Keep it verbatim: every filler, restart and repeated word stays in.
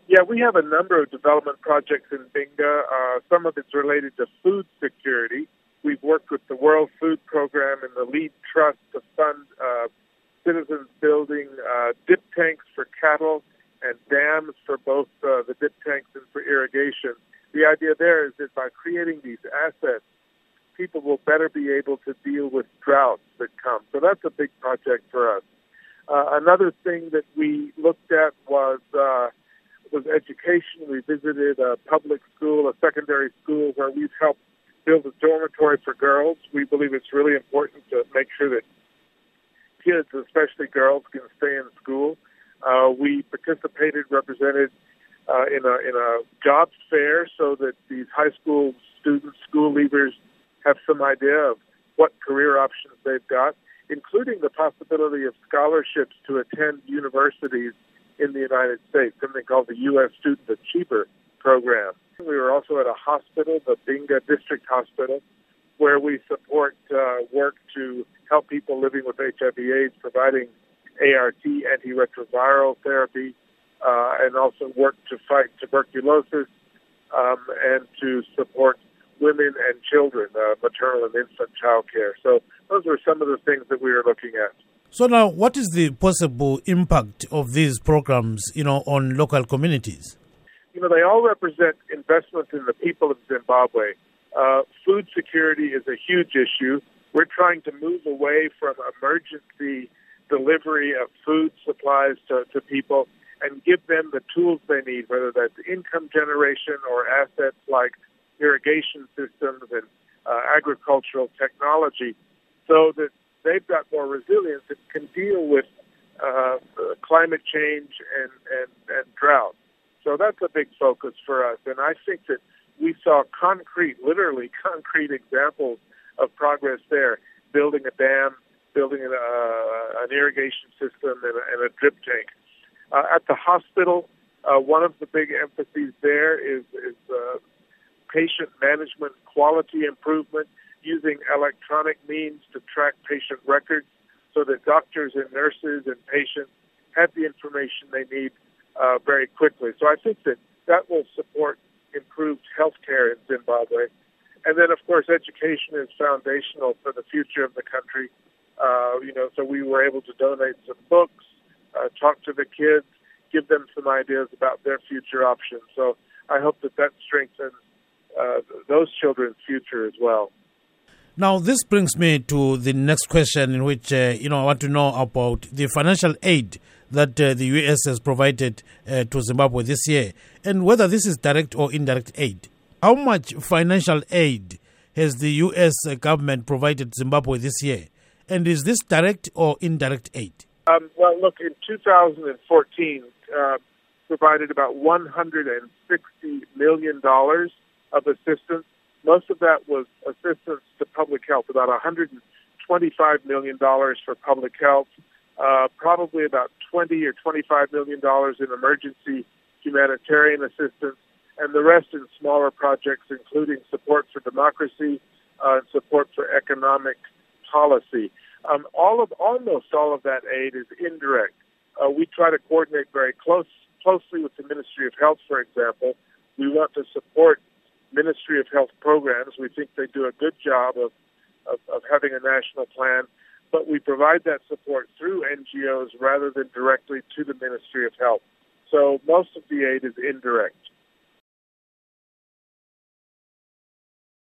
Yeah, we have a number of development projects in Binga. Uh, some of it's related to food security. We've worked with the World Food Program and the Lead Trust to fund uh, citizens building uh, dip tanks for cattle and dams for both uh, the dip tanks and for irrigation. The idea there is that by creating these assets, people will better be able to deal with droughts that come. So that's a big project for us. Uh, another thing that we looked at was uh, was education. We visited a public school, a secondary school, where we've helped build a dormitory for girls. We believe it's really important to make sure that kids, especially girls, can stay in school. Uh, we participated, represented uh, in a in a jobs fair so that these high school students, school leavers, have some idea of what career options they've got, including the possibility of scholarships to attend universities in the United States, something called the U S Student Achiever Program. We were also at a hospital, the Binga District Hospital, where we support uh, work to help people living with H I V AIDS, providing A R T, antiretroviral therapy, uh, and also work to fight tuberculosis um, and to support women and children, uh, maternal and infant child care. So those were some of the things that we were looking at. So now, what is the possible impact of these programs, you know, on local communities? You know, they all represent investment in the people of Zimbabwe. Uh, food security is a huge issue. We're trying to move away from emergency delivery of food supplies to, to people and give them the tools they need, whether that's income generation or assets like irrigation systems and uh, agricultural technology, so that they've got more resilience and can deal with uh, climate change and, and, and drought. So that's a big focus for us. And I think that we saw concrete, literally concrete examples of progress there, building a dam, building an, uh, an irrigation system and a, and a drip tank. Uh, at the hospital, uh, one of the big emphases there is, is uh, patient management quality improvement, using electronic means to track patient records so that doctors and nurses and patients have the information they need uh, very quickly. So I think that that will support improved health care in Zimbabwe. And then, of course, education is foundational for the future of the country. Uh, you know, so we were able to donate some books, uh, talk to the kids, give them some ideas about their future options. So I hope that that strengthens uh, those children's future as well. Now, this brings me to the next question, in which, uh, you know, I want to know about the financial aid that uh, the U S has provided uh, to Zimbabwe this year, and whether this is direct or indirect aid. How much financial aid has the U S government provided Zimbabwe this year? And is this direct or indirect aid? Um, well, look, in two thousand fourteen, uh, provided about one hundred sixty million dollars of assistance. Most of that was assistance to public health, about one hundred twenty-five million dollars for public health, uh, probably about twenty or twenty-five million dollars in emergency humanitarian assistance, and the rest in smaller projects, including support for democracy uh, and support for economic policy. Um, all of almost all of that aid is indirect. Uh, we try to coordinate very close, closely with the Ministry of Health, for example. We want to support Ministry of Health programs. We think they do a good job of, of, of having a national plan, but we provide that support through N G Os rather than directly to the Ministry of Health. So most of the aid is indirect.